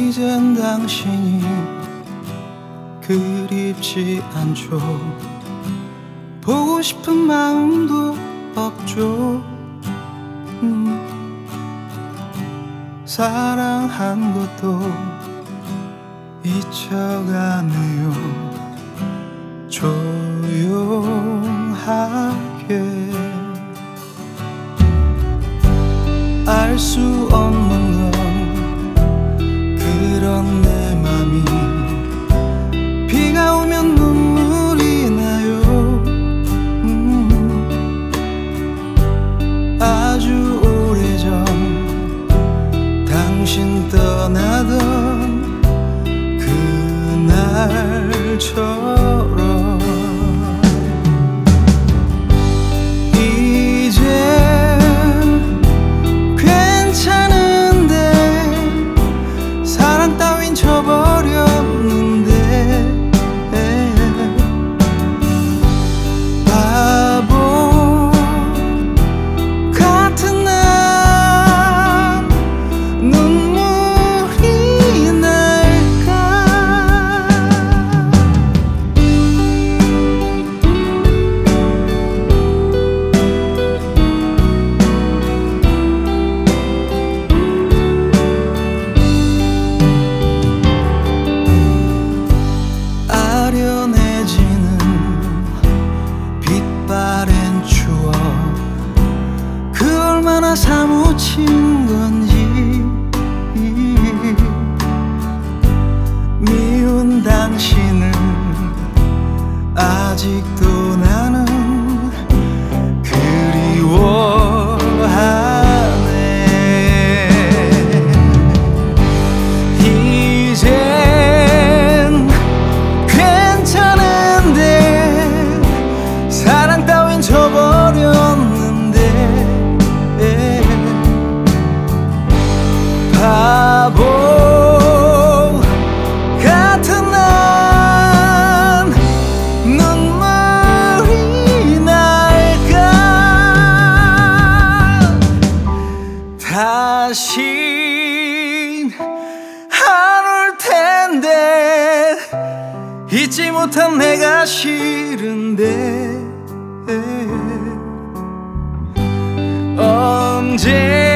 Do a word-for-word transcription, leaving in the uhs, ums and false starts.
이젠 당신이 그립지 않죠. 보고 싶은 마음도 없죠. 음. 사랑한 것도 잊혀가네요. 조용하게 알 수 없는 건 그런 내 맘이 비가 오면 눈물이 나요. 음. 아주 오래전 당신 떠나던 그날처럼 사무친 건지 미운 당신을 아직도 나는 그리워하네. 이젠 괜찮은데 사랑 따윈 저버렸는데 바보 같은 난 눈물이 날까. 다신 안 올 텐데 잊지 못한 내가 싫은데 언제